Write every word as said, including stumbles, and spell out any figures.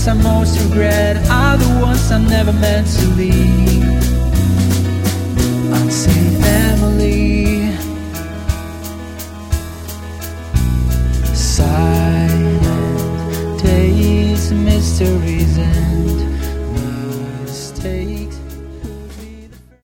memories I most regret are the ones I never meant to leave. Unseen Emily, silent days, mysteries and